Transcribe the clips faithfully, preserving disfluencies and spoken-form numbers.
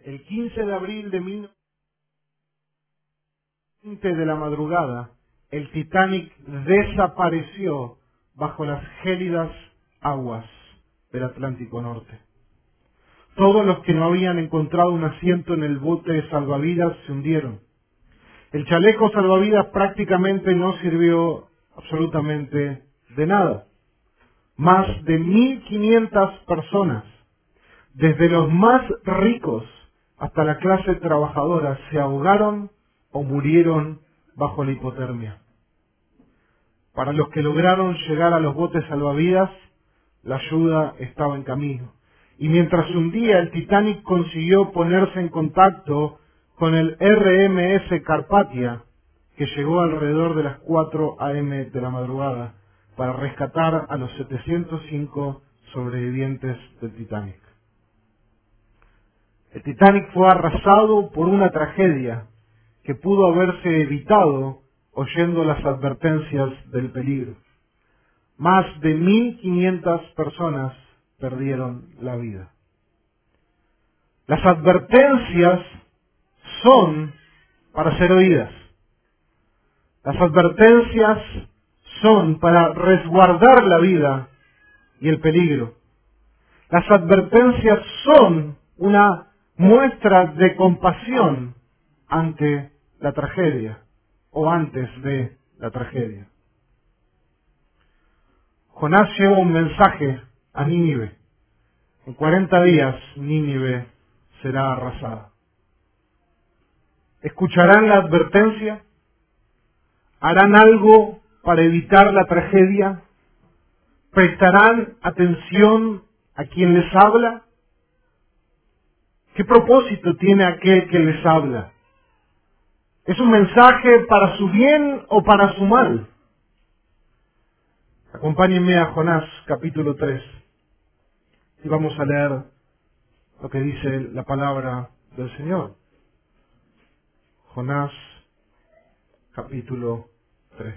El quince de abril de mil novecientos veinte de la madrugada, el Titanic desapareció bajo las gélidas aguas del Atlántico Norte. Todos los que no habían encontrado un asiento en el bote de salvavidas se hundieron. El chaleco salvavidas prácticamente no sirvió absolutamente de nada. Más de mil quinientas personas, desde los más ricos hasta la clase trabajadora, se ahogaron o murieron bajo la hipotermia. Para los que lograron llegar a los botes salvavidas, la ayuda estaba en camino. Y mientras se hundía, el Titanic consiguió ponerse en contacto con el R M S Carpathia, que llegó alrededor de las cuatro a eme de la madrugada para rescatar a los setecientos cinco sobrevivientes del Titanic. El Titanic fue arrasado por una tragedia que pudo haberse evitado oyendo las advertencias del peligro. Más de mil quinientas personas perdieron la vida. Las advertencias son para ser oídas. Las advertencias son para resguardar la vida y el peligro. Las advertencias son una muestra de compasión ante la tragedia o antes de la tragedia. Jonás lleva un mensaje a Nínive. En cuarenta días Nínive será arrasada. ¿Escucharán la advertencia? ¿Harán algo para evitar la tragedia? ¿Prestarán atención a quien les habla? ¿Qué propósito tiene aquel que les habla? ¿Es un mensaje para su bien o para su mal? Acompáñenme a Jonás capítulo tres y vamos a leer lo que dice la palabra del Señor. Jonás capítulo tres.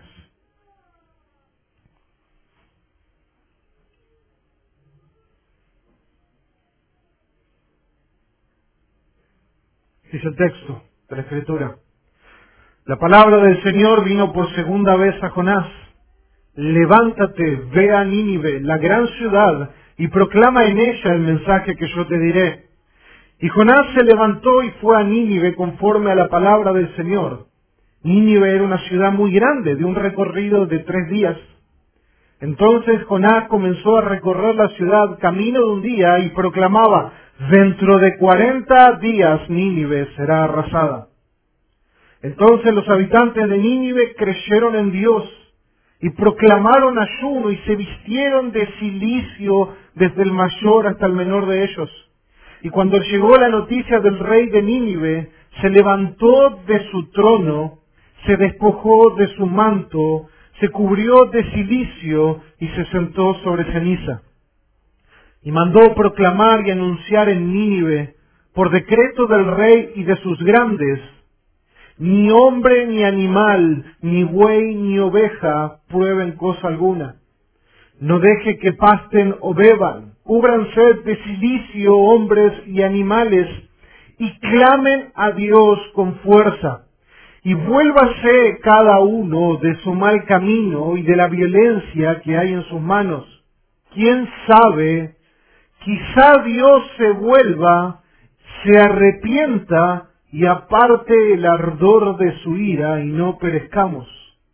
Dice el texto de la Escritura: la palabra del Señor vino por segunda vez a Jonás. Levántate, ve a Nínive, la gran ciudad, y proclama en ella el mensaje que yo te diré. Y Jonás se levantó y fue a Nínive conforme a la palabra del Señor. Nínive era una ciudad muy grande, de un recorrido de tres días. Entonces Jonás comenzó a recorrer la ciudad camino de un día y proclamaba: dentro de cuarenta días Nínive será arrasada. Entonces los habitantes de Nínive creyeron en Dios y proclamaron ayuno y se vistieron de cilicio desde el mayor hasta el menor de ellos. Y cuando llegó la noticia del rey de Nínive, se levantó de su trono, se despojó de su manto, se cubrió de cilicio y se sentó sobre ceniza. Y mandó proclamar y anunciar en Nínive, por decreto del rey y de sus grandes: ni hombre ni animal, ni buey ni oveja prueben cosa alguna. No deje que pasten o beban, cúbranse de cilicio hombres y animales, y clamen a Dios con fuerza. Y vuélvase cada uno de su mal camino y de la violencia que hay en sus manos. ¿Quién sabe? Quizá Dios se vuelva, se arrepienta y aparte el ardor de su ira y no perezcamos.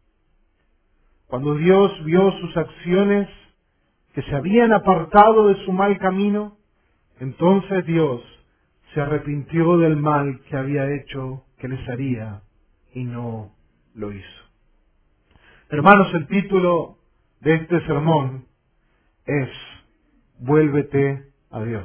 Cuando Dios vio sus acciones, que se habían apartado de su mal camino, entonces Dios se arrepintió del mal que había hecho que les haría y no lo hizo. Hermanos, el título de este sermón es: vuélvete a Dios.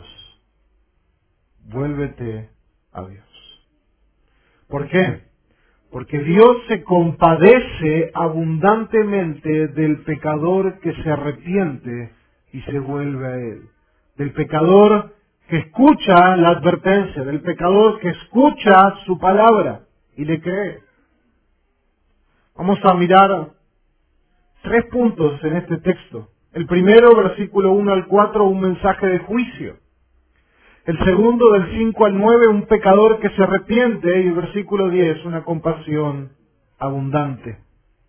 Vuélvete a Dios. ¿Por qué? Porque Dios se compadece abundantemente del pecador que se arrepiente y se vuelve a Él. Del pecador que escucha la advertencia, del pecador que escucha su palabra y le cree. Vamos a mirar tres puntos en este texto. El primero, versículo uno al cuatro, un mensaje de juicio. El segundo, del cinco al nueve, un pecador que se arrepiente. Y el versículo diez, una compasión abundante.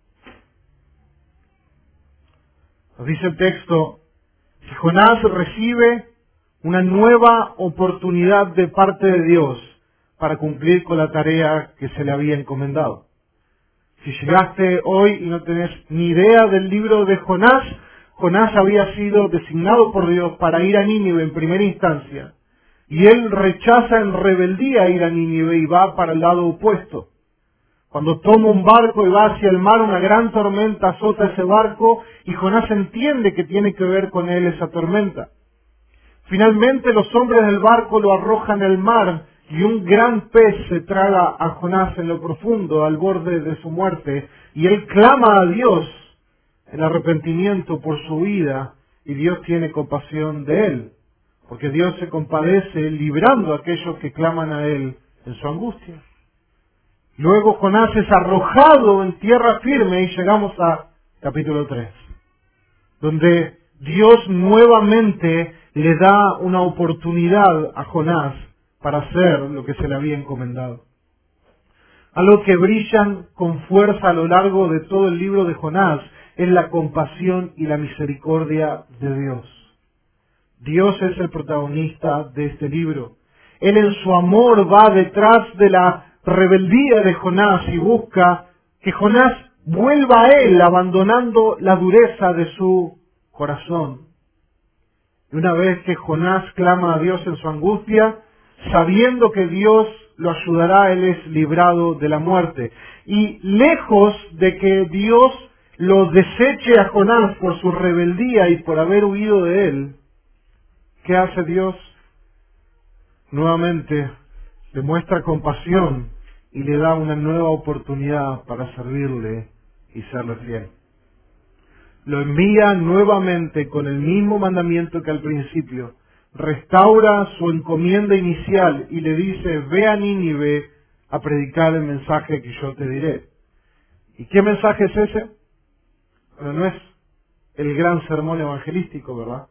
Nos dice el texto, si Jonás recibe una nueva oportunidad de parte de Dios para cumplir con la tarea que se le había encomendado. Si llegaste hoy y no tenés ni idea del libro de Jonás, Jonás había sido designado por Dios para ir a Nínive en primera instancia. Y él rechaza en rebeldía ir a Nínive y va para el lado opuesto. Cuando toma un barco y va hacia el mar, una gran tormenta azota ese barco y Jonás entiende que tiene que ver con él esa tormenta. Finalmente los hombres del barco lo arrojan al mar y un gran pez se traga a Jonás en lo profundo, al borde de su muerte, y él clama a Dios en arrepentimiento por su vida y Dios tiene compasión de él, porque Dios se compadece librando a aquellos que claman a él en su angustia. Luego Jonás es arrojado en tierra firme y llegamos a capítulo tres, donde Dios nuevamente le da una oportunidad a Jonás para hacer lo que se le había encomendado. Algo que brillan con fuerza a lo largo de todo el libro de Jonás es la compasión y la misericordia de Dios. Dios es el protagonista de este libro. Él en su amor va detrás de la rebeldía de Jonás y busca que Jonás vuelva a él abandonando la dureza de su corazón. Y una vez que Jonás clama a Dios en su angustia, sabiendo que Dios lo ayudará, él es librado de la muerte. Y lejos de que Dios lo deseche a Jonás por su rebeldía y por haber huido de él, ¿qué hace Dios? Nuevamente le muestra compasión y le da una nueva oportunidad para servirle y serle fiel. Lo envía nuevamente con el mismo mandamiento que al principio. Restaura su encomienda inicial y le dice, ve a Nínive a predicar el mensaje que yo te diré. ¿Y qué mensaje es ese? Bueno, no es el gran sermón evangelístico, ¿verdad?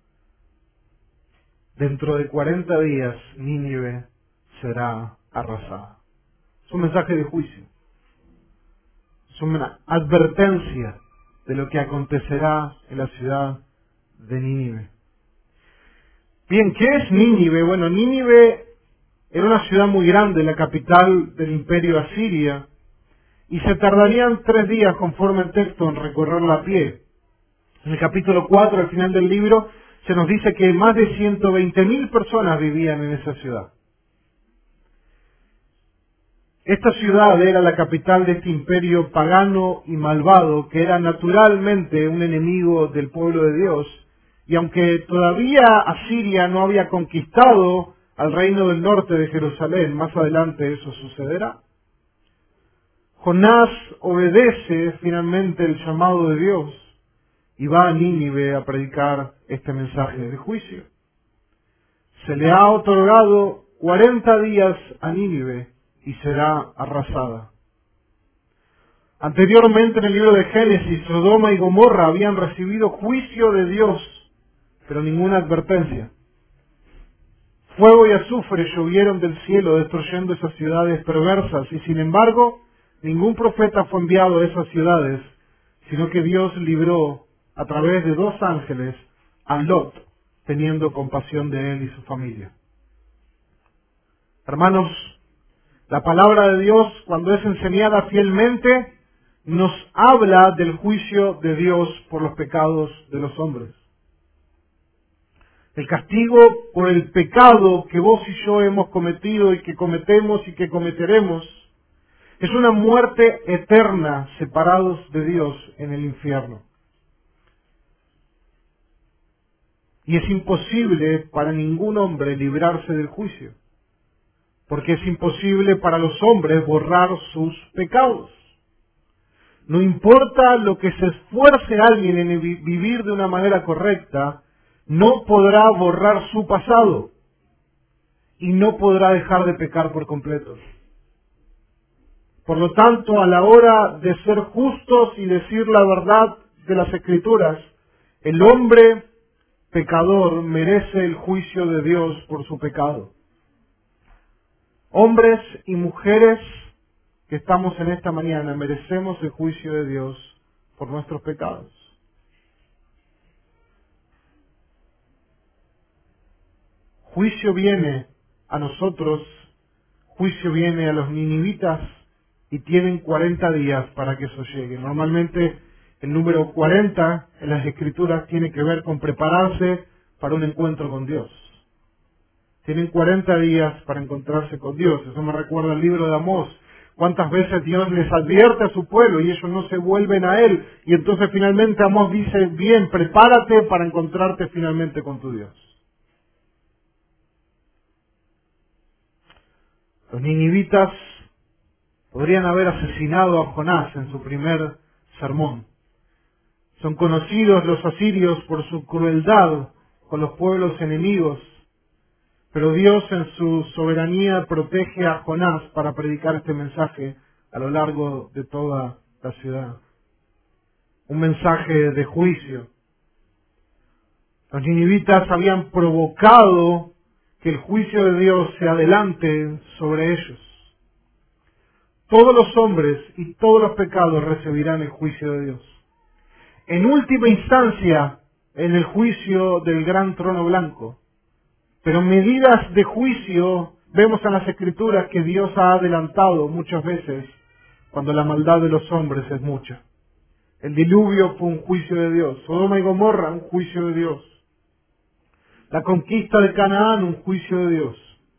Dentro de cuarenta días Nínive será arrasada. Es un mensaje de juicio. Es una advertencia de lo que acontecerá en la ciudad de Nínive. Bien, ¿qué es Nínive? Bueno, Nínive era una ciudad muy grande, la capital del imperio asiria, y se tardarían tres días, conforme el texto, en recorrerla a pie. En el capítulo cuatro, al final del libro, se nos dice que más de ciento veinte mil personas vivían en esa ciudad. Esta ciudad era la capital de este imperio pagano y malvado, que era naturalmente un enemigo del pueblo de Dios, y aunque todavía Asiria no había conquistado al reino del norte de Jerusalén, más adelante eso sucederá. Jonás obedece finalmente el llamado de Dios y va a Nínive a predicar este mensaje de juicio. Se le ha otorgado cuarenta días a Nínive y será arrasada. Anteriormente en el libro de Génesis, Sodoma y Gomorra habían recibido juicio de Dios, pero ninguna advertencia. Fuego y azufre llovieron del cielo destruyendo esas ciudades perversas y sin embargo ningún profeta fue enviado a esas ciudades, sino que Dios libró a través de dos ángeles a Lot, teniendo compasión de él y su familia. Hermanos, la palabra de Dios, cuando es enseñada fielmente, nos habla del juicio de Dios por los pecados de los hombres. El castigo por el pecado que vos y yo hemos cometido y que cometemos y que cometeremos es una muerte eterna separados de Dios en el infierno. Y es imposible para ningún hombre librarse del juicio, porque es imposible para los hombres borrar sus pecados. No importa lo que se esfuerce alguien en vivir de una manera correcta, no podrá borrar su pasado y no podrá dejar de pecar por completo. Por lo tanto, a la hora de ser justos y decir la verdad de las Escrituras, el hombre pecador merece el juicio de Dios por su pecado. Hombres y mujeres que estamos en esta mañana merecemos el juicio de Dios por nuestros pecados. Juicio viene a nosotros, juicio viene a los ninivitas y tienen cuarenta días para que eso llegue. Normalmente el número cuarenta en las Escrituras tiene que ver con prepararse para un encuentro con Dios. Tienen cuarenta días para encontrarse con Dios. Eso me recuerda el libro de Amós. Cuántas veces Dios les advierte a su pueblo y ellos no se vuelven a Él. Y entonces finalmente Amós dice, bien, prepárate para encontrarte finalmente con tu Dios. Los ninivitas podrían haber asesinado a Jonás en su primer sermón. Son conocidos los asirios por su crueldad con los pueblos enemigos, pero Dios en su soberanía protege a Jonás para predicar este mensaje a lo largo de toda la ciudad. Un mensaje de juicio. Los ninivitas habían provocado que el juicio de Dios se adelante sobre ellos. Todos los hombres y todos los pecados recibirán el juicio de Dios. En última instancia, en el juicio del gran trono blanco. Pero medidas de juicio, vemos en las Escrituras que Dios ha adelantado muchas veces cuando la maldad de los hombres es mucha. El diluvio fue un juicio de Dios. Sodoma y Gomorra, un juicio de Dios. La conquista de Canaán, un juicio de Dios.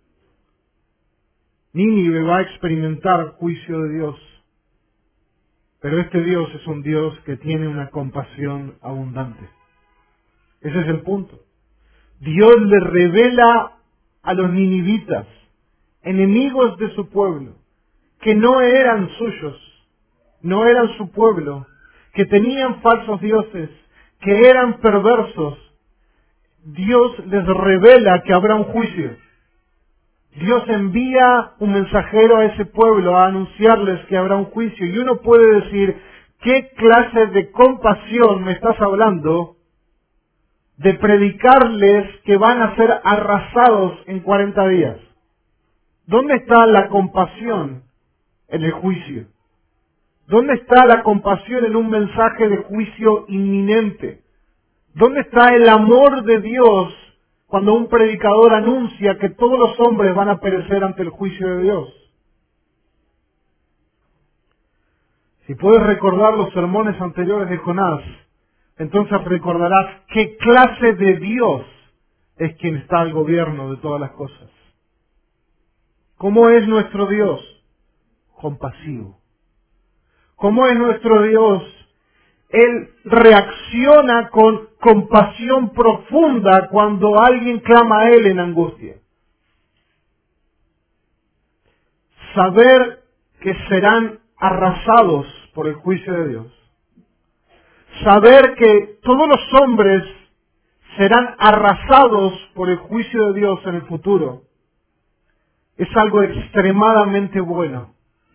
Nínive va a experimentar juicio de Dios. Pero este Dios es un Dios que tiene una compasión abundante. Ese es el punto. Dios le revela a los ninivitas, enemigos de su pueblo, que no eran suyos, no eran su pueblo, que tenían falsos dioses, que eran perversos. Dios les revela que habrá un juicio. Dios envía un mensajero a ese pueblo a anunciarles que habrá un juicio. Y uno puede decir, ¿qué clase de compasión me estás hablando de predicarles que van a ser arrasados en cuarenta días? ¿Dónde está la compasión en el juicio? ¿Dónde está la compasión en un mensaje de juicio inminente? ¿Dónde está el amor de Dios cuando un predicador anuncia que todos los hombres van a perecer ante el juicio de Dios? Si puedes recordar los sermones anteriores de Jonás, entonces recordarás qué clase de Dios es quien está al gobierno de todas las cosas. ¿Cómo es nuestro Dios? Compasivo. ¿Cómo es nuestro Dios? Él reacciona con compasión profunda cuando alguien clama a Él en angustia. Saber que serán arrasados por el juicio de Dios. Saber que todos los hombres serán arrasados por el juicio de Dios en el futuro. Es algo extremadamente bueno.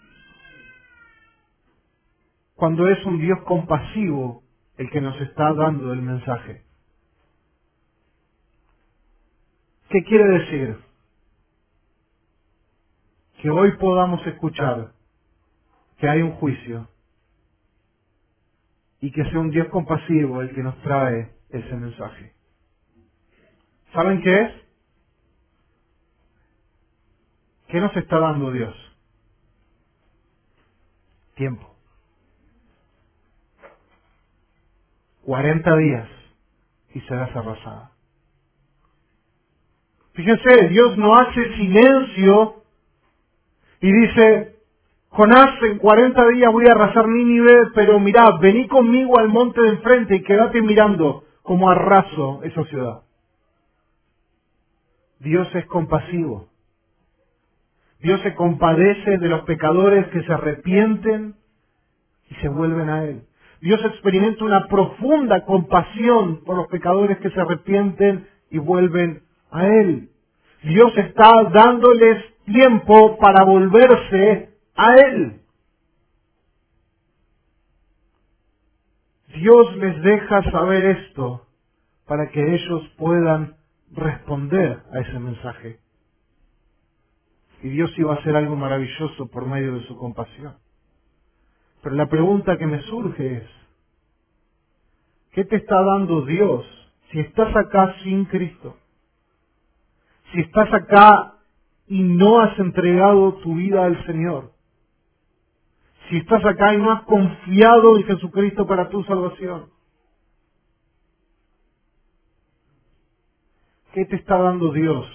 Cuando es un Dios compasivo el que nos está dando el mensaje. ¿Qué quiere decir? Que hoy podamos escuchar que hay un juicio y que sea un Dios compasivo el que nos trae ese mensaje. ¿Saben qué es? ¿Qué nos está dando Dios? Tiempo. cuarenta días y serás arrasada. Fíjense, Dios no hace silencio y dice, Jonás, en cuarenta días voy a arrasar Nínive, pero mirá, vení conmigo al monte de enfrente y quédate mirando cómo arraso esa ciudad. Dios es compasivo. Dios se compadece de los pecadores que se arrepienten y se vuelven a Él. Dios experimenta una profunda compasión por los pecadores que se arrepienten y vuelven a Él. Dios está dándoles tiempo para volverse a Él. Dios les deja saber esto para que ellos puedan responder a ese mensaje. Y Dios iba a hacer algo maravilloso por medio de su compasión. Pero la pregunta que me surge es, ¿qué te está dando Dios si estás acá sin Cristo? Si estás acá y no has entregado tu vida al Señor. Si estás acá y no has confiado en Jesucristo para tu salvación. ¿Qué te está dando Dios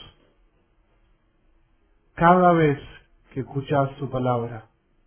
cada vez que escuchas su palabra?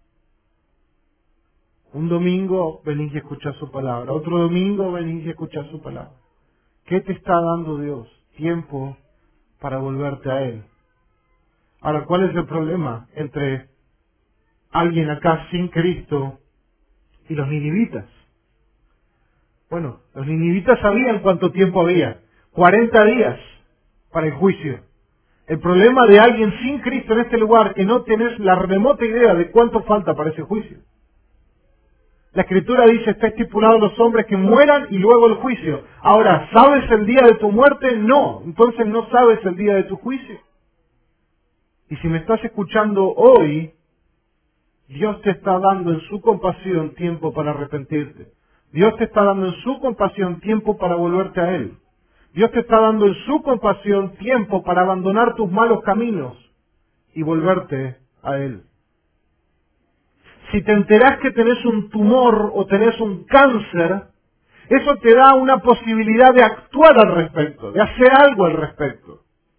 Un domingo venís y escuchás su palabra. Otro domingo venís y escuchás su palabra. ¿Qué te está dando Dios? Tiempo para volverte a Él. Ahora, ¿cuál es el problema entre alguien acá sin Cristo y los ninivitas? Bueno, los ninivitas sabían cuánto tiempo había. cuarenta días para el juicio. El problema de alguien sin Cristo en este lugar, que no tenés la remota idea de cuánto falta para ese juicio. La Escritura dice, está estipulado a los hombres que mueran y luego el juicio. Ahora, ¿sabes el día de tu muerte? No. Entonces no sabes el día de tu juicio. Y si me estás escuchando hoy, Dios te está dando en su compasión tiempo para arrepentirte. Dios te está dando en su compasión tiempo para volverte a Él. Dios te está dando en su compasión tiempo para abandonar tus malos caminos y volverte a Él. Si te enterás que tenés un tumor o tenés un cáncer, eso te da una posibilidad de actuar al respecto, de hacer algo al respecto.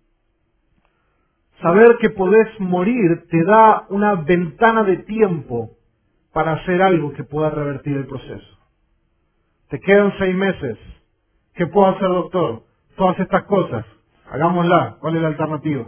Saber que podés morir te da una ventana de tiempo para hacer algo que pueda revertir el proceso. Te quedan seis meses. ¿Qué puedo hacer, doctor? Todas estas cosas. Hagámosla. ¿Cuál es la alternativa?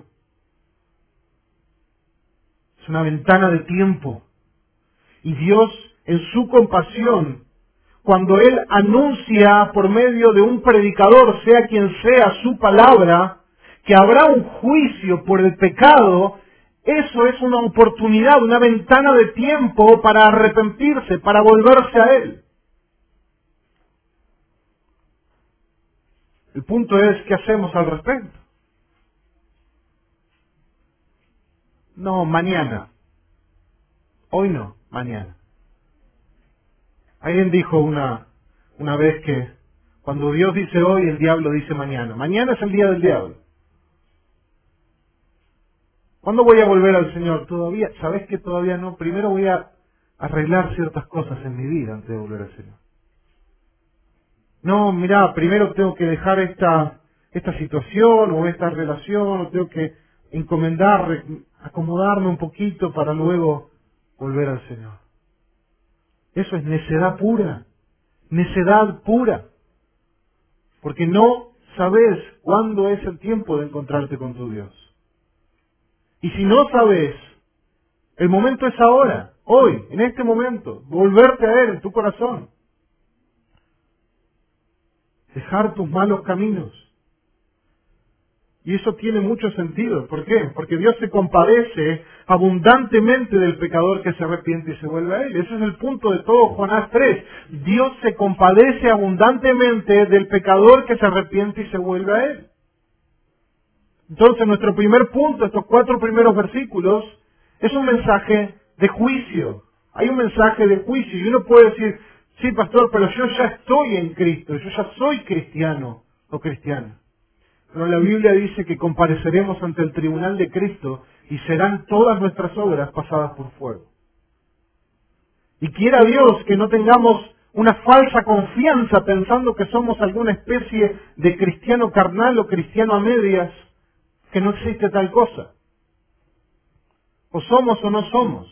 Es una ventana de tiempo. Y Dios, en su compasión, cuando Él anuncia por medio de un predicador, sea quien sea, su palabra, que habrá un juicio por el pecado, eso es una oportunidad, una ventana de tiempo para arrepentirse, para volverse a Él. El punto es, ¿qué hacemos al respecto? No, mañana. Hoy no, mañana. Alguien dijo una, una vez que cuando Dios dice hoy, el diablo dice mañana. Mañana es el día del diablo. ¿Cuándo voy a volver al Señor? Todavía, ¿sabes que todavía no? Primero voy a arreglar ciertas cosas en mi vida antes de volver al Señor. No, mirá, primero tengo que dejar esta, esta situación o esta relación, o tengo que encomendar, acomodarme un poquito para luego volver al Señor. Eso es necedad pura, necedad pura, porque no sabes cuándo es el tiempo de encontrarte con tu Dios. Y si no sabes, el momento es ahora, hoy, en este momento, volverte a Él en tu corazón. Dejar tus malos caminos. Y eso tiene mucho sentido. ¿Por qué? Porque Dios se compadece abundantemente del pecador que se arrepiente y se vuelve a Él. Ese es el punto de todo Jonás tres. Dios se compadece abundantemente del pecador que se arrepiente y se vuelve a Él. Entonces, nuestro primer punto, estos cuatro primeros versículos, es un mensaje de juicio. Hay un mensaje de juicio. Y uno puede decir, sí, pastor, pero yo ya estoy en Cristo, yo ya soy cristiano o cristiana. Pero la Biblia dice que compareceremos ante el tribunal de Cristo y serán todas nuestras obras pasadas por fuego. Y quiera Dios que no tengamos una falsa confianza pensando que somos alguna especie de cristiano carnal o cristiano a medias, que no existe tal cosa. O somos o no somos.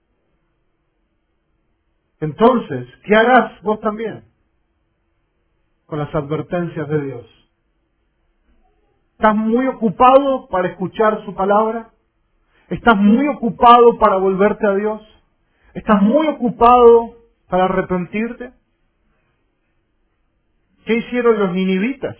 Entonces, ¿qué harás vos también con las advertencias de Dios? ¿Estás muy ocupado para escuchar su palabra? ¿Estás muy ocupado para volverte a Dios? ¿Estás muy ocupado para arrepentirte? ¿Qué hicieron los ninivitas?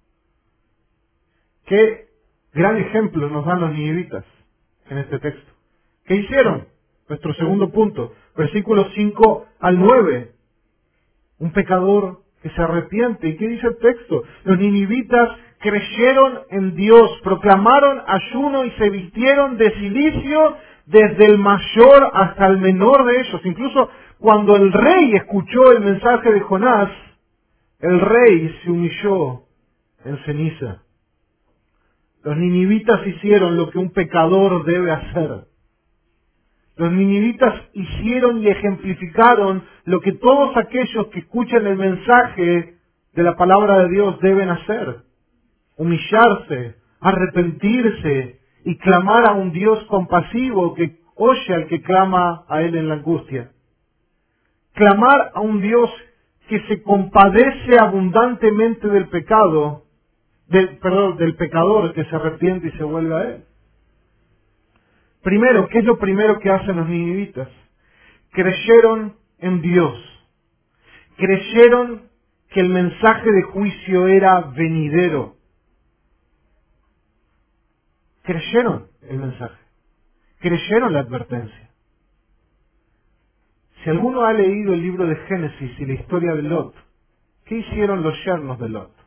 ¿Qué gran ejemplo nos dan los ninivitas en este texto? ¿Qué hicieron? Nuestro segundo punto, versículos cinco al nueve. Un pecador que se arrepiente. ¿Y qué dice el texto? Los ninivitas creyeron en Dios, proclamaron ayuno y se vistieron de cilicio desde el mayor hasta el menor de ellos. Incluso cuando el rey escuchó el mensaje de Jonás, el rey se humilló en ceniza. Los ninivitas hicieron lo que un pecador debe hacer. Los ninivitas hicieron y ejemplificaron lo que todos aquellos que escuchan el mensaje de la palabra de Dios deben hacer. Humillarse, arrepentirse y clamar a un Dios compasivo que oye al que clama a Él en la angustia. Clamar a un Dios que se compadece abundantemente del pecado, del, perdón, del pecador que se arrepiente y se vuelve a Él. Primero, ¿qué es lo primero que hacen los ninivitas? Creyeron en Dios. Creyeron que el mensaje de juicio era venidero. Creyeron el mensaje. Creyeron la advertencia. Si alguno ha leído el libro de Génesis y la historia de Lot, ¿qué hicieron los yernos de Lot?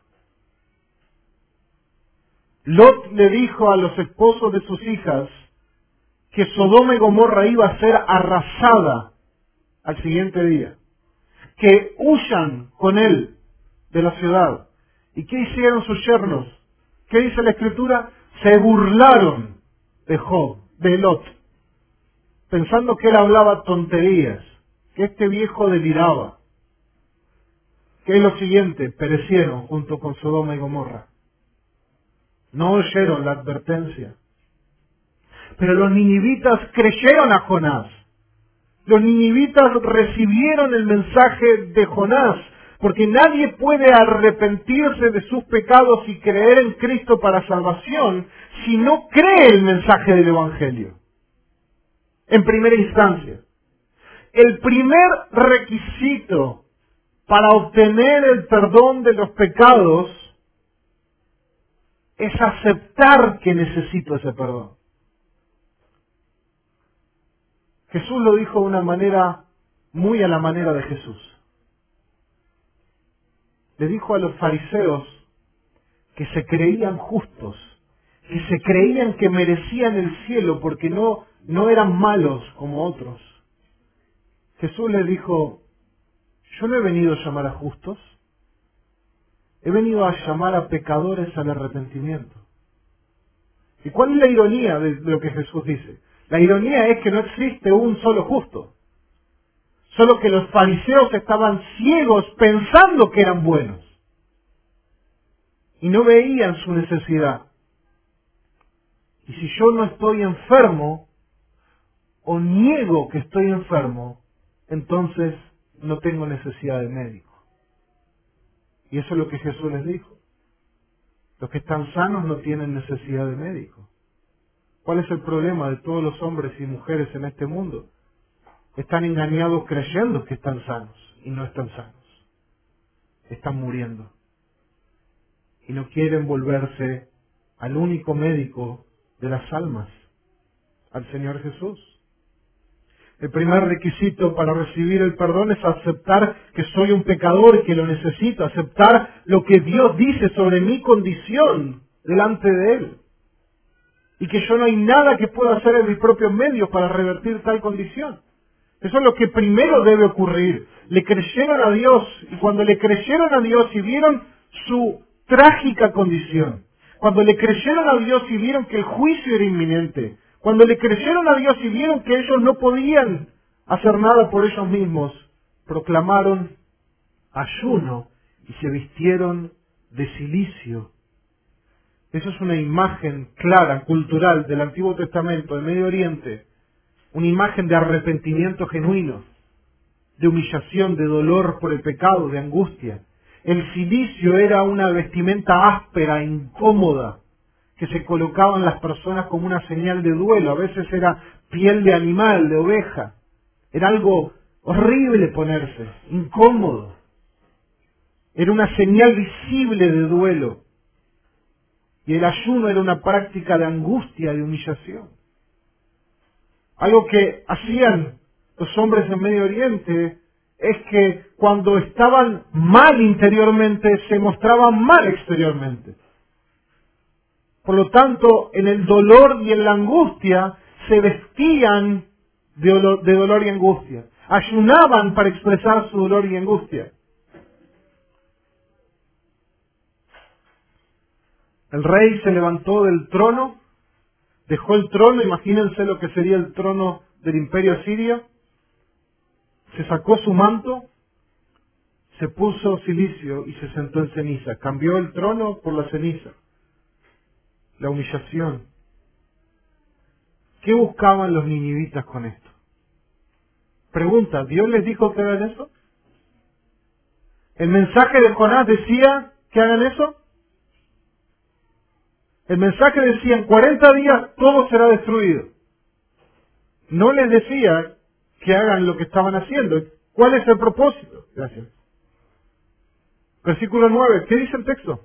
Lot le dijo a los esposos de sus hijas que Sodoma y Gomorra iba a ser arrasada al siguiente día, que huyan con él de la ciudad. ¿Y qué hicieron sus yernos? ¿Qué dice la Escritura? Se burlaron de Job, de Lot, pensando que él hablaba tonterías, que este viejo deliraba. ¿Qué es lo siguiente? Perecieron junto con Sodoma y Gomorra. No oyeron la advertencia. Pero los ninivitas creyeron a Jonás. Los ninivitas recibieron el mensaje de Jonás, porque nadie puede arrepentirse de sus pecados y creer en Cristo para salvación si no cree el mensaje del Evangelio. En primera instancia, el primer requisito para obtener el perdón de los pecados es aceptar que necesito ese perdón. Jesús lo dijo de una manera muy a la manera de Jesús. Le dijo a los fariseos que se creían justos, que se creían que merecían el cielo porque no, no eran malos como otros. Jesús les dijo, yo no he venido a llamar a justos, he venido a llamar a pecadores al arrepentimiento. ¿Y cuál es la ironía de lo que Jesús dice? La ironía es que no existe un solo justo. Solo que los fariseos estaban ciegos pensando que eran buenos. Y no veían su necesidad. Y si yo no estoy enfermo, o niego que estoy enfermo, entonces no tengo necesidad de médico. Y eso es lo que Jesús les dijo. Los que están sanos no tienen necesidad de médico. ¿Cuál es el problema de todos los hombres y mujeres en este mundo? Están engañados creyendo que están sanos y no están sanos. Están muriendo. Y no quieren volverse al único médico de las almas, al Señor Jesús. El primer requisito para recibir el perdón es aceptar que soy un pecador y que lo necesito, aceptar lo que Dios dice sobre mi condición delante de Él. Y que yo no hay nada que pueda hacer en mis propios medios para revertir tal condición. Eso es lo que primero debe ocurrir. Le creyeron a Dios, y cuando le creyeron a Dios y vieron su trágica condición, cuando le creyeron a Dios y vieron que el juicio era inminente, cuando le creyeron a Dios y vieron que ellos no podían hacer nada por ellos mismos, proclamaron ayuno y se vistieron de cilicio. Eso es una imagen clara, cultural, del Antiguo Testamento, del Medio Oriente. Una imagen de arrepentimiento genuino, de humillación, de dolor por el pecado, de angustia. El cilicio era una vestimenta áspera, incómoda, que se colocaban las personas como una señal de duelo. A veces era piel de animal, de oveja. Era algo horrible ponerse, incómodo. Era una señal visible de duelo. Y el ayuno era una práctica de angustia, de humillación. Algo que hacían los hombres en Medio Oriente es que cuando estaban mal interiormente, se mostraban mal exteriormente. Por lo tanto, en el dolor y en la angustia, se vestían de dolor, de dolor y angustia. Ayunaban para expresar su dolor y angustia. El rey se levantó del trono, dejó el trono, imagínense lo que sería el trono del imperio asirio, se sacó su manto, se puso cilicio y se sentó en ceniza. Cambió el trono por la ceniza. La humillación. ¿Qué buscaban los ninivitas con esto? Pregunta, ¿Dios les dijo que hagan eso? ¿El mensaje de Jonás decía que hagan eso? El mensaje decía, en cuarenta días todo será destruido. No les decía que hagan lo que estaban haciendo. ¿Cuál es el propósito? Gracias. Versículo nueve, ¿qué dice el texto?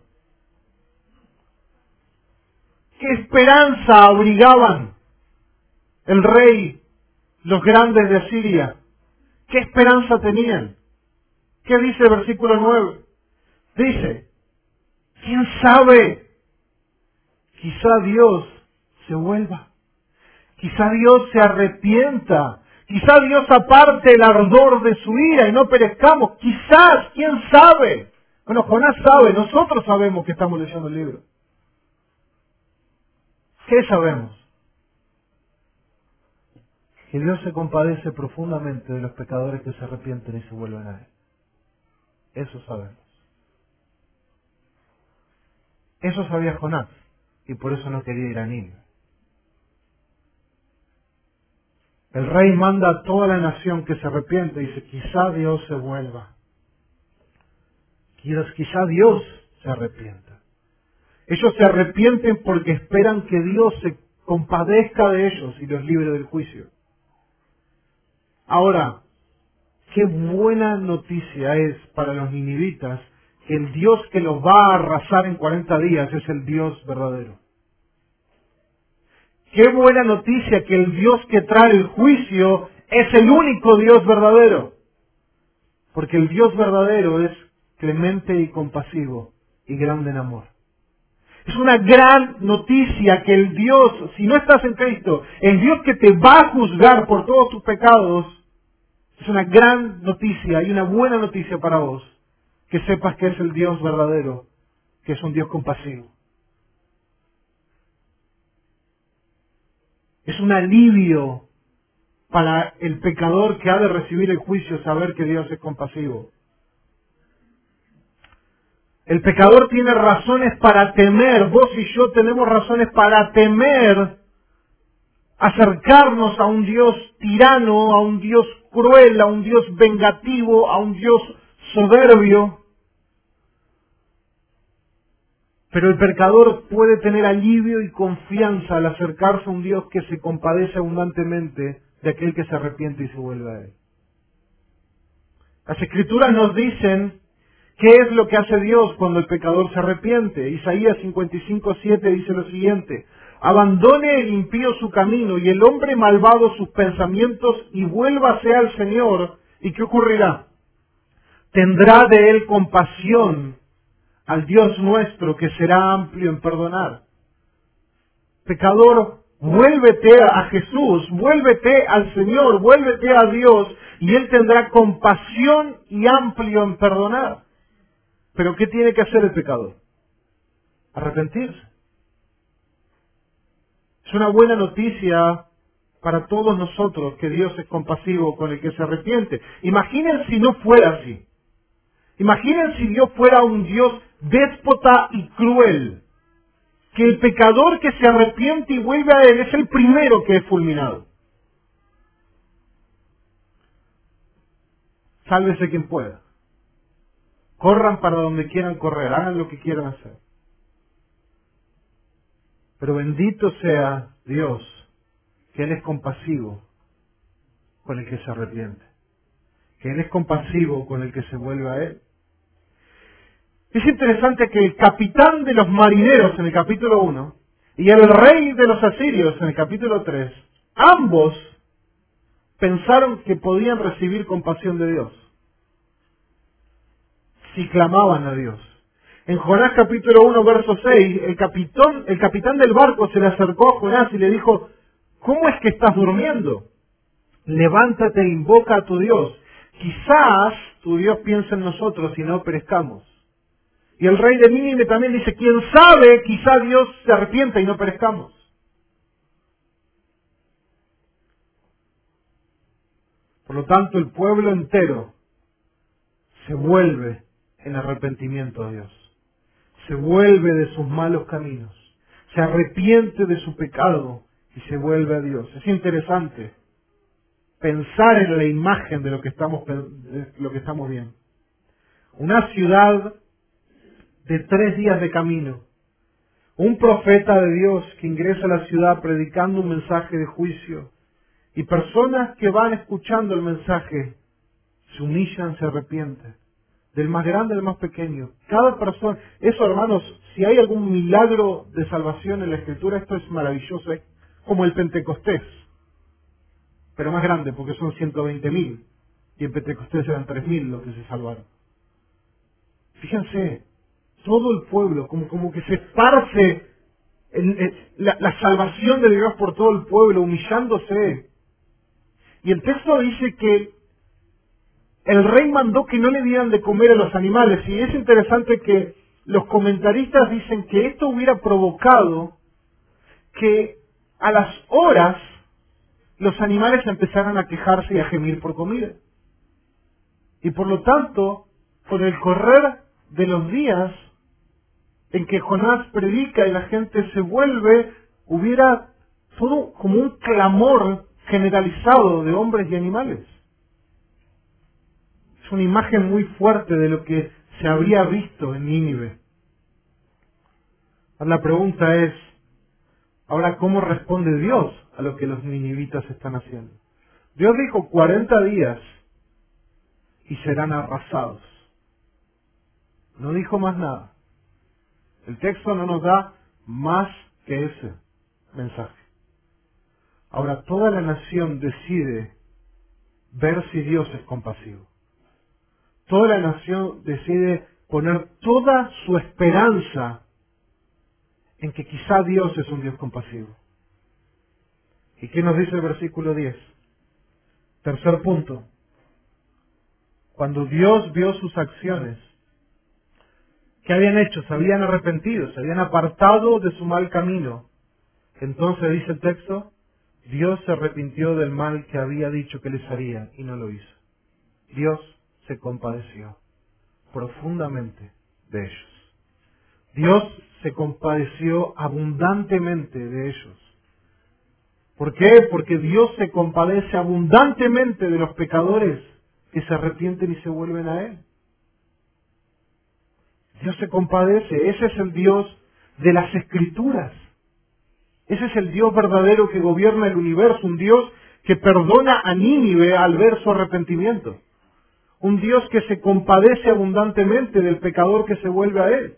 ¿Qué esperanza abrigaban el rey, los grandes de Asiria? ¿Qué esperanza tenían? ¿Qué dice el versículo nueve? Dice, ¿quién sabe? Quizá Dios se vuelva. Quizá Dios se arrepienta. Quizá Dios aparte el ardor de su ira y no perezcamos. Quizás, ¿quién sabe? Bueno, Jonás sabe, nosotros sabemos que estamos leyendo el libro. ¿Qué sabemos? Que Dios se compadece profundamente de los pecadores que se arrepienten y se vuelven a Él. Eso sabemos. Eso sabía Jonás y por eso no quería ir a Nínive. El rey manda a toda la nación que se arrepiente y dice, quizá Dios se vuelva. Quizá Dios se arrepienta. Ellos se arrepienten porque esperan que Dios se compadezca de ellos y los libre del juicio. Ahora, qué buena noticia es para los ninivitas que el Dios que los va a arrasar en cuarenta días es el Dios verdadero. Qué buena noticia que el Dios que trae el juicio es el único Dios verdadero. Porque el Dios verdadero es clemente y compasivo y grande en amor. Es una gran noticia que el Dios, si no estás en Cristo, el Dios que te va a juzgar por todos tus pecados, es una gran noticia y una buena noticia para vos, que sepas que es el Dios verdadero, que es un Dios compasivo. Es un alivio para el pecador que ha de recibir el juicio saber que Dios es compasivo. El pecador tiene razones para temer, vos y yo tenemos razones para temer acercarnos a un Dios tirano, a un Dios cruel, a un Dios vengativo, a un Dios soberbio. Pero el pecador puede tener alivio y confianza al acercarse a un Dios que se compadece abundantemente de aquel que se arrepiente y se vuelve a Él. Las Escrituras nos dicen qué es lo que hace Dios cuando el pecador se arrepiente. Isaías cincuenta y cinco, siete dice lo siguiente: abandone el impío su camino y el hombre malvado sus pensamientos y vuélvase al Señor. ¿Y qué ocurrirá? Tendrá de él compasión al Dios nuestro, que será amplio en perdonar. Pecador, vuélvete a Jesús, vuélvete al Señor, vuélvete a Dios, y Él tendrá compasión y amplio en perdonar. Pero ¿qué tiene que hacer el pecador? Arrepentirse. Es una buena noticia para todos nosotros que Dios es compasivo con el que se arrepiente. Imaginen si no fuera así. Imaginen si Dios fuera un Dios déspota y cruel, que el pecador que se arrepiente y vuelve a Él es el primero que es fulminado. Sálvese quien pueda. Corran para donde quieran correr, hagan lo que quieran hacer. Pero bendito sea Dios, que Él es compasivo con el que se arrepiente, que Él es compasivo con el que se vuelve a Él. Es interesante que el capitán de los marineros en el capítulo uno y el rey de los asirios en el capítulo tres, ambos pensaron que podían recibir compasión de Dios. si clamaban a Dios. En Jonás capítulo uno, verso seis, el capitán, el capitán del barco se le acercó a Jonás y le dijo, ¿cómo es que estás durmiendo? Levántate e invoca a tu Dios. Quizás tu Dios piense en nosotros y no perezcamos. Y el rey de Nínive también dice, ¿quién sabe? Quizá Dios se arrepienta y no perezcamos. Por lo tanto, el pueblo entero se vuelve en arrepentimiento a Dios. Se vuelve de sus malos caminos. Se arrepiente de su pecado y se vuelve a Dios. Es interesante pensar en la imagen de lo que estamos, de lo que estamos viendo. Una ciudad de tres días de camino. Un profeta de Dios que ingresa a la ciudad predicando un mensaje de juicio. Y personas que van escuchando el mensaje se humillan, se arrepienten. Del más grande al más pequeño. Cada persona. Eso, hermanos, si hay algún milagro de salvación en la Escritura, esto es maravilloso. Es como el Pentecostés. Pero más grande, porque son ciento veinte mil. Y en Pentecostés eran tres mil los que se salvaron. Fíjense, todo el pueblo, como, como que se esparce en, en, la, la salvación de Dios por todo el pueblo, humillándose. Y el texto dice que el rey mandó que no le dieran de comer a los animales. Y es interesante que los comentaristas dicen que esto hubiera provocado que a las horas los animales empezaran a quejarse y a gemir por comida. Y por lo tanto, con el correr de los días en que Jonás predica y la gente se vuelve, hubiera todo como un clamor generalizado de hombres y animales. Es una imagen muy fuerte de lo que se habría visto en Nínive. La pregunta es, ahora, ¿cómo responde Dios a lo que los ninivitas están haciendo? Dios dijo cuarenta días y serán arrasados. No dijo más nada. El texto no nos da más que ese mensaje. Ahora, toda la nación decide ver si Dios es compasivo. Toda la nación decide poner toda su esperanza en que quizá Dios es un Dios compasivo. ¿Y qué nos dice el versículo diez? Tercer punto. Cuando Dios vio sus acciones, ¿qué habían hecho? Se habían arrepentido, se habían apartado de su mal camino. Entonces dice el texto, Dios se arrepintió del mal que había dicho que les haría y no lo hizo. Dios se compadeció profundamente de ellos. Dios se compadeció abundantemente de ellos. ¿Por qué? Porque Dios se compadece abundantemente de los pecadores que se arrepienten y se vuelven a Él. Dios se compadece. Ese es el Dios de las Escrituras. Ese es el Dios verdadero que gobierna el universo. Un Dios que perdona a Nínive al ver su arrepentimiento. Un Dios que se compadece abundantemente del pecador que se vuelve a Él.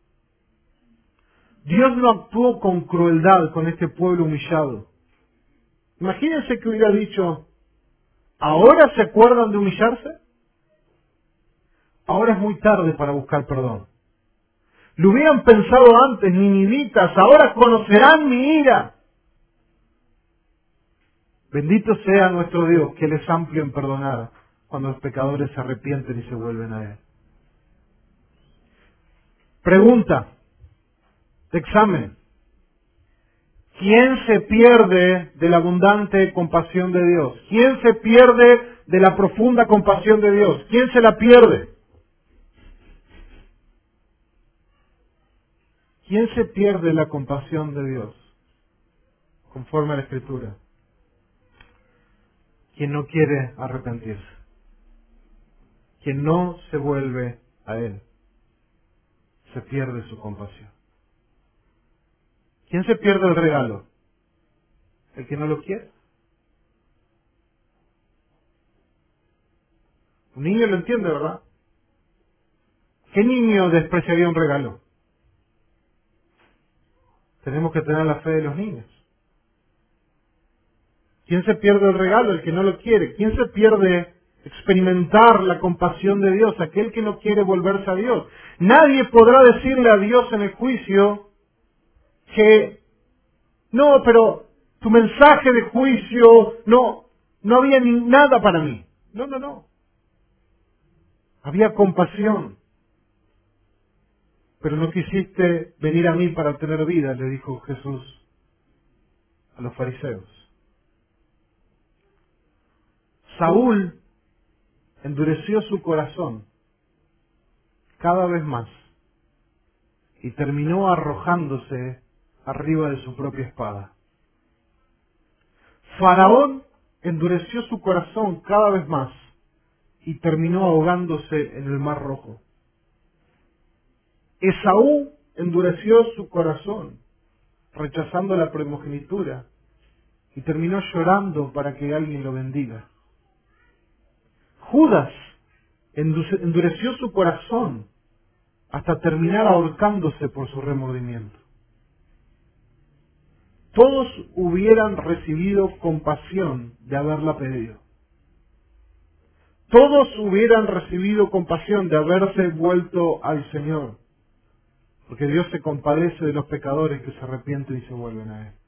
Dios no actuó con crueldad con este pueblo humillado. Imagínense que hubiera dicho, ¿ahora se acuerdan de humillarse? Ahora es muy tarde para buscar perdón. Lo hubieran pensado antes, ninivitas, ahora conocerán mi ira. Bendito sea nuestro Dios, que Él es amplio en perdonar cuando los pecadores se arrepienten y se vuelven a Él. Pregunta de examen. ¿Quién se pierde de la abundante compasión de Dios? ¿Quién se pierde de la profunda compasión de Dios? ¿Quién se la pierde? ¿Quién se pierde la compasión de Dios? Conforme a la Escritura. Quien no quiere arrepentirse. Quien no se vuelve a Él. Se pierde su compasión. ¿Quién se pierde el regalo? El que no lo quiere. Un niño lo entiende, ¿verdad? ¿Qué niño despreciaría un regalo? Tenemos que tener la fe de los niños. ¿Quién se pierde el regalo? El que no lo quiere. ¿Quién se pierde experimentar la compasión de Dios, aquel que no quiere volverse a Dios. Nadie podrá decirle a Dios en el juicio que, no, pero tu mensaje de juicio, no, no había ni nada para mí. No, no, no. Había compasión. Pero no quisiste venir a mí para tener vida, le dijo Jesús a los fariseos. Saúl endureció su corazón cada vez más y terminó arrojándose arriba de su propia espada. Faraón endureció su corazón cada vez más y terminó ahogándose en el Mar Rojo. Esaú endureció su corazón, rechazando la primogenitura, y terminó llorando para que alguien lo bendiga. Judas endureció su corazón hasta terminar ahorcándose por su remordimiento. Todos hubieran recibido compasión de haberla pedido. Todos hubieran recibido compasión de haberse vuelto al Señor. Porque Dios se compadece de los pecadores que se arrepienten y se vuelven a Él.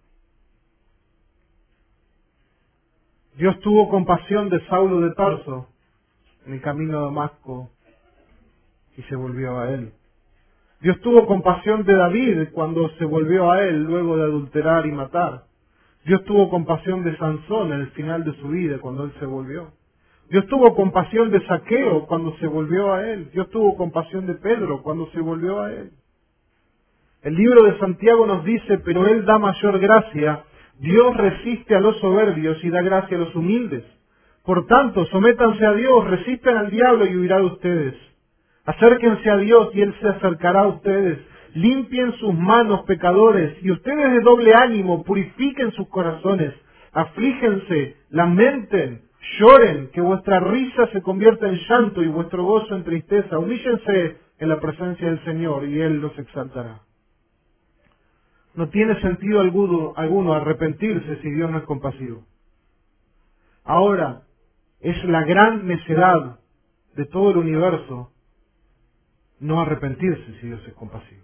Dios tuvo compasión de Saulo de Tarso en el camino a Damasco y se volvió a Él. Dios tuvo compasión de David cuando se volvió a Él luego de adulterar y matar. Dios tuvo compasión de Sansón en el final de su vida cuando Él se volvió. Dios tuvo compasión de Zaqueo cuando se volvió a Él. Dios tuvo compasión de Pedro cuando se volvió a Él. El libro de Santiago nos dice, pero Él da mayor gracia. Dios resiste a los soberbios y da gracia a los humildes. Por tanto, sométanse a Dios, resistan al diablo y huirá de ustedes. Acérquense a Dios y Él se acercará a ustedes. Limpien sus manos, pecadores, y ustedes de doble ánimo, purifiquen sus corazones. Aflígense, lamenten, lloren, que vuestra risa se convierta en llanto y vuestro gozo en tristeza. Humíllense en la presencia del Señor y Él los exaltará. No tiene sentido alguno, alguno arrepentirse si Dios no es compasivo. Ahora, es la gran necedad de todo el universo no arrepentirse si Dios es compasivo.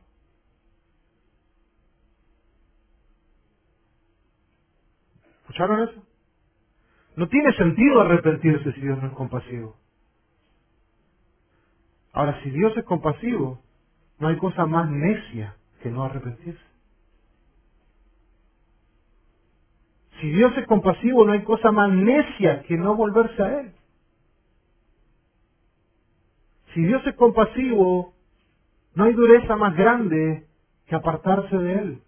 ¿Escucharon eso? No tiene sentido arrepentirse si Dios no es compasivo. Ahora, si Dios es compasivo, no hay cosa más necia que no arrepentirse. Si Dios es compasivo, no hay cosa más necia que no volverse a Él. Si Dios es compasivo, no hay dureza más grande que apartarse de Él.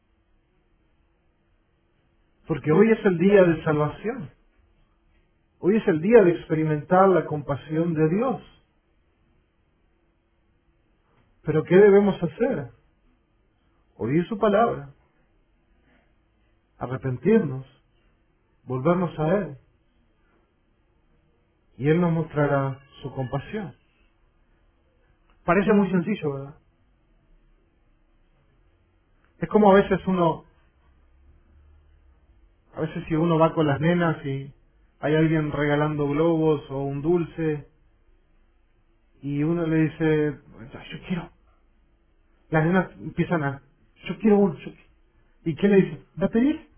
Porque hoy es el día de salvación. Hoy es el día de experimentar la compasión de Dios. Pero ¿qué debemos hacer? Oír su palabra, arrepentirnos, volvernos a Él. Y Él nos mostrará su compasión. Parece muy sencillo, ¿verdad? Es como a veces uno, a veces si uno va con las nenas y hay alguien regalando globos o un dulce y uno le dice, yo quiero. Las nenas empiezan a, yo quiero uno. Yo quiero. ¿Y qué le dice? ¿Va a pedir?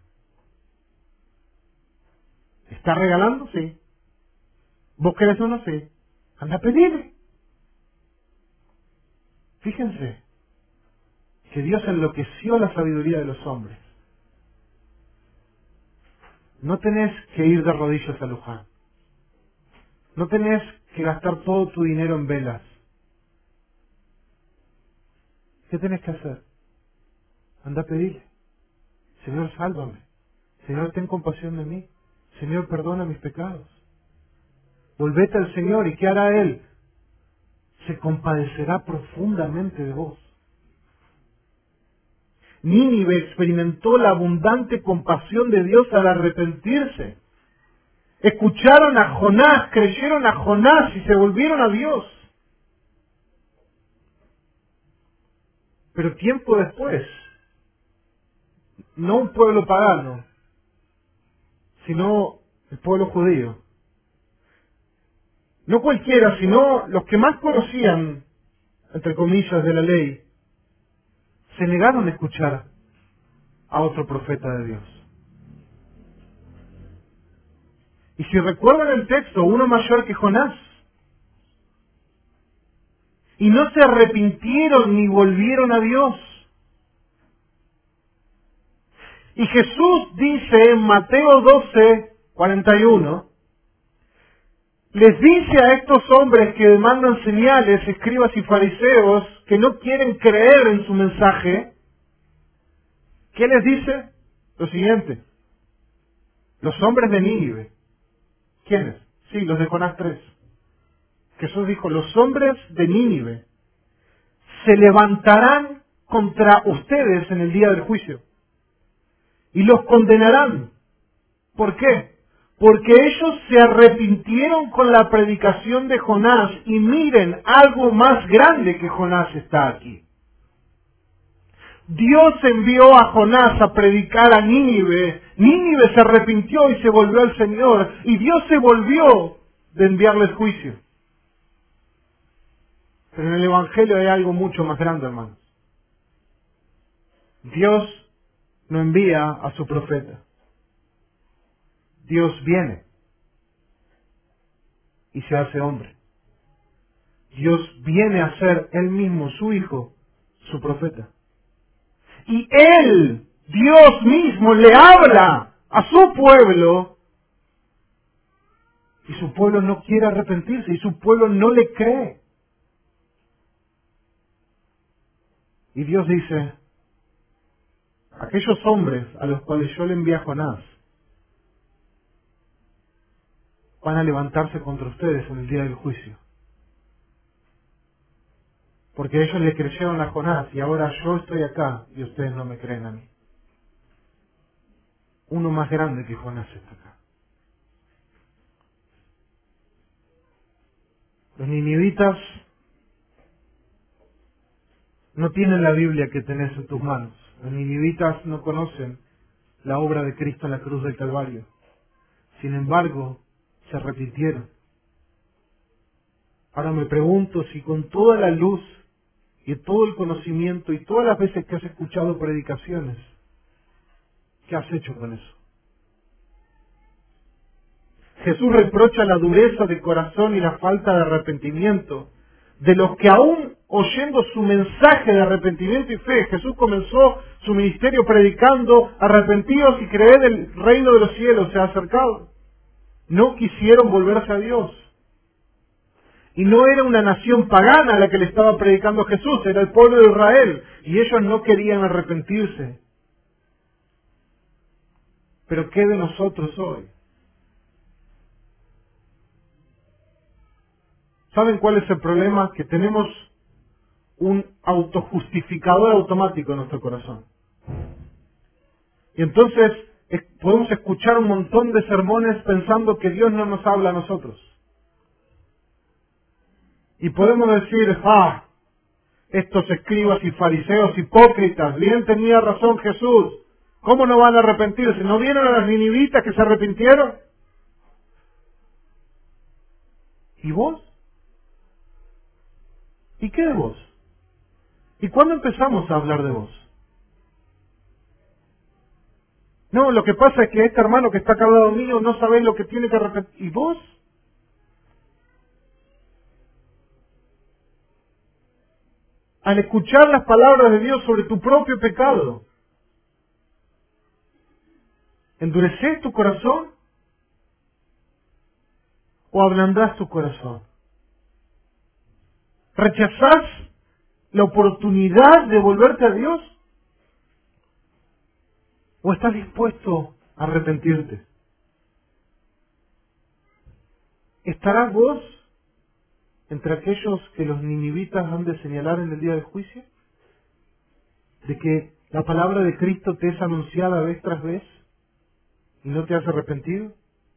¿Está regalando? Sí. ¿Vos querés uno? Sí. Anda a pedir. Fíjense que Dios enloqueció la sabiduría de los hombres. No tenés que ir de rodillas a Luján. No tenés que gastar todo tu dinero en velas. ¿Qué tenés que hacer? Anda a pedirle. Señor, sálvame. Señor, ten compasión de mí. Señor, perdona mis pecados. Volvete al Señor, ¿y qué hará Él? Se compadecerá profundamente de vos. Nínive experimentó la abundante compasión de Dios al arrepentirse. Escucharon a Jonás, creyeron a Jonás y se volvieron a Dios. Pero tiempo después, no un pueblo pagano, sino el pueblo judío, no cualquiera, sino los que más conocían, entre comillas, de la ley, se negaron a escuchar a otro profeta de Dios. Y si recuerdan el texto, uno mayor que Jonás. Y no se arrepintieron ni volvieron a Dios. Y Jesús dice en Mateo doce, cuarenta y uno, les dice a estos hombres que demandan señales, escribas y fariseos, que no quieren creer en su mensaje, ¿qué les dice? Lo siguiente: los hombres de Nínive. ¿Quiénes? Sí, los de Jonás tres. Jesús dijo, los hombres de Nínive se levantarán contra ustedes en el día del juicio y los condenarán. ¿Por qué? Porque ellos se arrepintieron con la predicación de Jonás, y miren, algo más grande que Jonás está aquí. Dios envió a Jonás a predicar a Nínive. Nínive se arrepintió y se volvió al Señor, y Dios se volvió de enviarles juicio. Pero en el Evangelio hay algo mucho más grande, hermanos. Dios no envía a su profeta. Dios viene y se hace hombre. Dios viene a ser Él mismo, su Hijo, su profeta. Y Él, Dios mismo, le habla a su pueblo, y su pueblo no quiere arrepentirse, y su pueblo no le cree. Y Dios dice, aquellos hombres a los cuales yo le envié a Jonás van a levantarse contra ustedes en el día del juicio. Porque ellos le creyeron a Jonás, y ahora yo estoy acá y ustedes no me creen a mí. Uno más grande que Jonás está acá. Los ninivitas no tienen la Biblia que tenés en tus manos. Los ninivitas no conocen la obra de Cristo en la cruz del Calvario. Sin embargo, se arrepintieron. Ahora me pregunto si con toda la luz y todo el conocimiento y todas las veces que has escuchado predicaciones, ¿qué has hecho con eso? Jesús reprocha la dureza de corazón y la falta de arrepentimiento de los que aún oyendo su mensaje de arrepentimiento y fe, Jesús comenzó su ministerio predicando, arrepentidos y creed, el reino de los cielos se ha acercado. No quisieron volverse a Dios. Y no era una nación pagana la que le estaba predicando Jesús, era el pueblo de Israel, y ellos no querían arrepentirse. Pero ¿qué de nosotros hoy? ¿Saben cuál es el problema? Que tenemos un autojustificador automático en nuestro corazón. Y entonces es, podemos escuchar un montón de sermones pensando que Dios no nos habla a nosotros. Y podemos decir, ah, estos escribas y fariseos hipócritas, bien tenía razón Jesús, ¿cómo no van a arrepentirse? ¿No vieron a las ninivitas que se arrepintieron? ¿Y vos? ¿Y qué de vos? ¿Y cuándo empezamos a hablar de vos? No, lo que pasa es que este hermano que está acá al lado mío no sabe lo que tiene que arrepentir. ¿Y vos? Al escuchar las palabras de Dios sobre tu propio pecado, ¿endureces tu corazón o ablandás tu corazón? ¿Rechazás la oportunidad de volverte a Dios? ¿O estás dispuesto a arrepentirte? ¿Estarás vos entre aquellos que los ninivitas han de señalar en el día del juicio? ¿De que la palabra de Cristo te es anunciada vez tras vez y no te has arrepentido?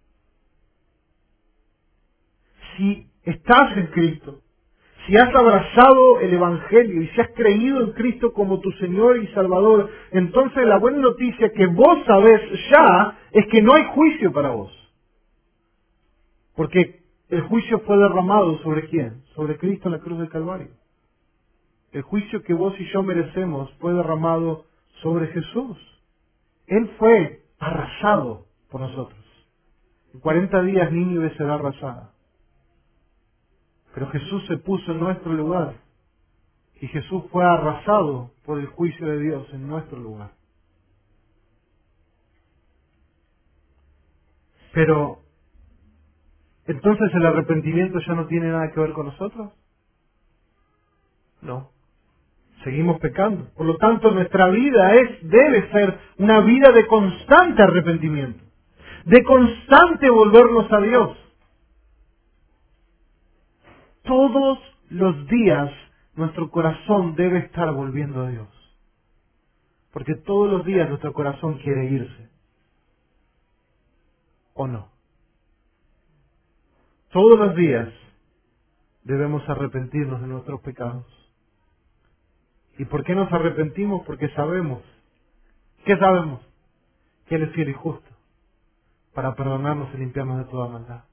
Si estás en Cristo, si has abrazado el Evangelio y si has creído en Cristo como tu Señor y Salvador, entonces la buena noticia que vos sabés ya es que no hay juicio para vos. Porque El juicio fue derramado ¿sobre quién? Sobre Cristo en la cruz del Calvario. El juicio que vos y yo merecemos fue derramado sobre Jesús. Él fue arrasado por nosotros. En cuarenta días Nínive será arrasada. Pero Jesús se puso en nuestro lugar. Y Jesús fue arrasado por el juicio de Dios en nuestro lugar. Pero, ¿entonces el arrepentimiento ya no tiene nada que ver con nosotros? No. Seguimos pecando. Por lo tanto, nuestra vida es, debe ser una vida de constante arrepentimiento. De constante volvernos a Dios. Todos los días nuestro corazón debe estar volviendo a Dios. Porque todos los días nuestro corazón quiere irse. ¿O no? Todos los días debemos arrepentirnos de nuestros pecados. ¿Y por qué nos arrepentimos? Porque sabemos. ¿Qué sabemos? Que Él es fiel y justo para perdonarnos y limpiarnos de toda maldad.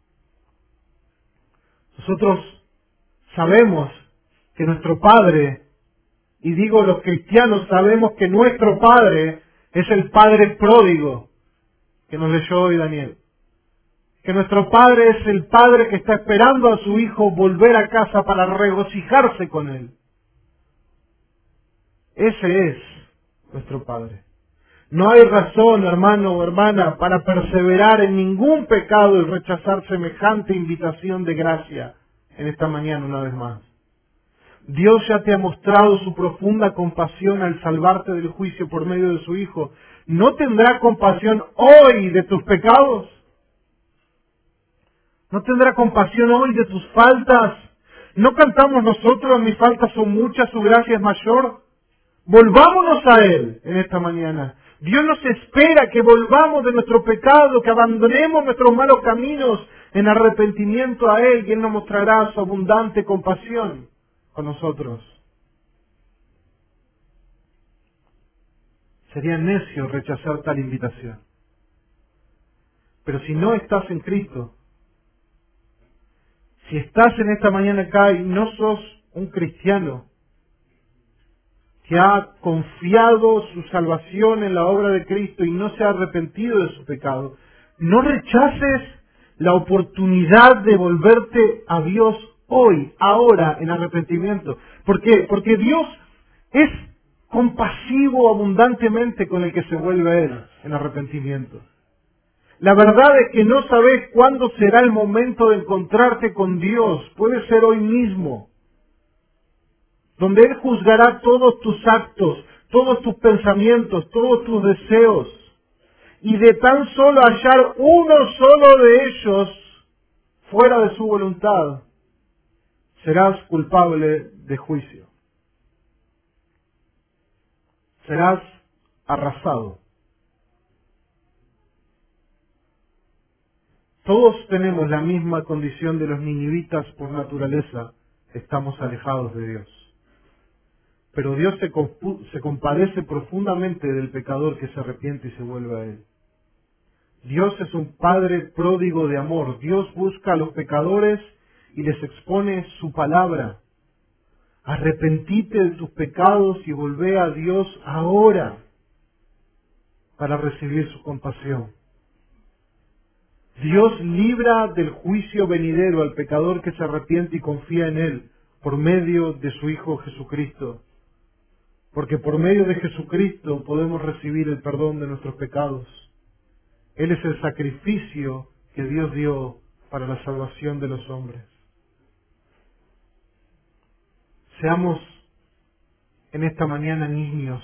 Nosotros sabemos que nuestro Padre, y digo los cristianos sabemos que nuestro Padre es el Padre pródigo que nos leyó hoy Daniel. Que nuestro Padre es el Padre que está esperando a su Hijo volver a casa para regocijarse con Él. Ese es nuestro Padre. No hay razón, hermano o hermana, para perseverar en ningún pecado y rechazar semejante invitación de gracia en esta mañana una vez más. Dios ya te ha mostrado su profunda compasión al salvarte del juicio por medio de su Hijo. ¿No tendrá compasión hoy de tus pecados? ¿No tendrá compasión hoy de tus faltas? ¿No cantamos nosotros, mis faltas son muchas, su gracia es mayor? Volvámonos a Él en esta mañana. Dios nos espera que volvamos de nuestro pecado, que abandonemos nuestros malos caminos en arrepentimiento a Él, y Él nos mostrará su abundante compasión con nosotros. Sería necio rechazar tal invitación. Pero si no estás en Cristo, si estás en esta mañana acá y no sos un cristiano que ha confiado su salvación en la obra de Cristo y no se ha arrepentido de su pecado, no rechaces la oportunidad de volverte a Dios hoy, ahora, en arrepentimiento. ¿Por qué? Porque Dios es compasivo abundantemente con el que se vuelve a Él en arrepentimiento. La verdad es que no sabes cuándo será el momento de encontrarte con Dios. Puede ser hoy mismo, donde Él juzgará todos tus actos, todos tus pensamientos, todos tus deseos. Y de tan solo hallar uno solo de ellos fuera de su voluntad, serás culpable de juicio. Serás arrasado. Todos tenemos la misma condición de los ninivitas por naturaleza, estamos alejados de Dios. Pero Dios se, compu- se compadece profundamente del pecador que se arrepiente y se vuelve a Él. Dios es un Padre pródigo de amor. Dios busca a los pecadores y les expone su palabra. Arrepentite de tus pecados y volvé a Dios ahora para recibir su compasión. Dios libra del juicio venidero al pecador que se arrepiente y confía en Él por medio de su Hijo Jesucristo. Porque por medio de Jesucristo podemos recibir el perdón de nuestros pecados. Él es el sacrificio que Dios dio para la salvación de los hombres. Seamos en esta mañana niños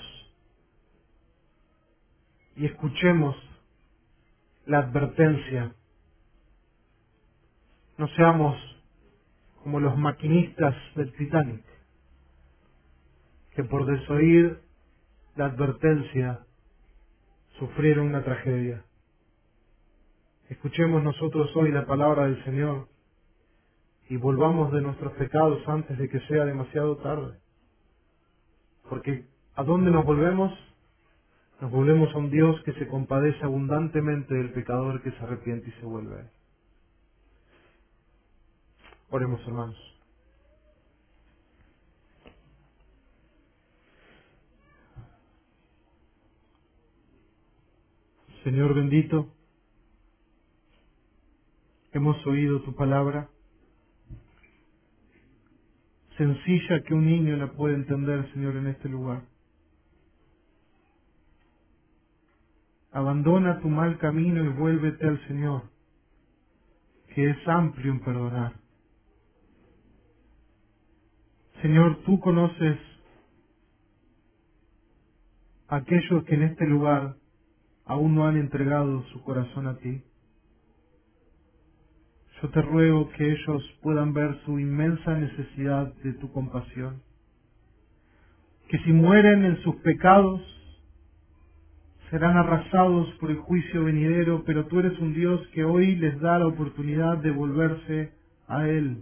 y escuchemos la advertencia. No seamos como los maquinistas del Titanic, que por desoír la advertencia sufrieron una tragedia. Escuchemos nosotros hoy la palabra del Señor y volvamos de nuestros pecados antes de que sea demasiado tarde. Porque ¿a dónde nos volvemos? Nos volvemos a un Dios que se compadece abundantemente del pecador que se arrepiente y se vuelve a Él. Oremos, hermanos. Señor bendito, hemos oído tu palabra, sencilla que un niño la puede entender, Señor, en este lugar. Abandona tu mal camino y vuélvete al Señor, que es amplio en perdonar. Señor, tú conoces a aquellos que en este lugar aún no han entregado su corazón a ti. Yo te ruego que ellos puedan ver su inmensa necesidad de tu compasión, que si mueren en sus pecados, serán arrasados por el juicio venidero, pero tú eres un Dios que hoy les da la oportunidad de volverse a Él,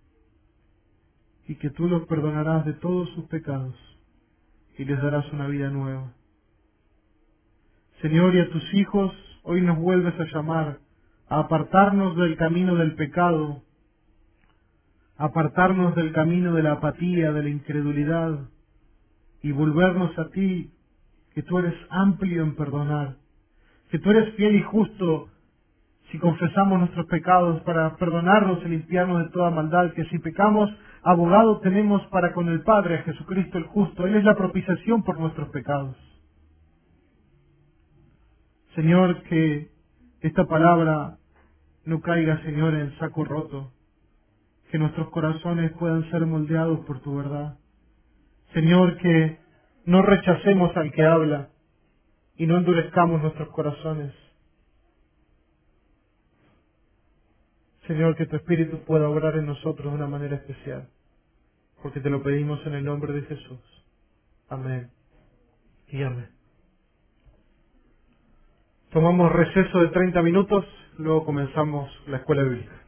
y que tú los perdonarás de todos sus pecados y les darás una vida nueva. Señor, y a tus hijos hoy nos vuelves a llamar a apartarnos del camino del pecado, a apartarnos del camino de la apatía, de la incredulidad, y volvernos a ti, que tú eres amplio en perdonar, que tú eres fiel y justo si confesamos nuestros pecados para perdonarnos y limpiarnos de toda maldad, que si pecamos, abogado tenemos para con el Padre, a Jesucristo el justo. Él es la propiciación por nuestros pecados. Señor, que esta palabra no caiga, Señor, en saco roto, que nuestros corazones puedan ser moldeados por tu verdad. Señor, que no rechacemos al que habla y no endurezcamos nuestros corazones. Señor, que tu Espíritu pueda obrar en nosotros de una manera especial, porque te lo pedimos en el nombre de Jesús. Amén y amén. Tomamos receso de treinta minutos, luego comenzamos la escuela bíblica.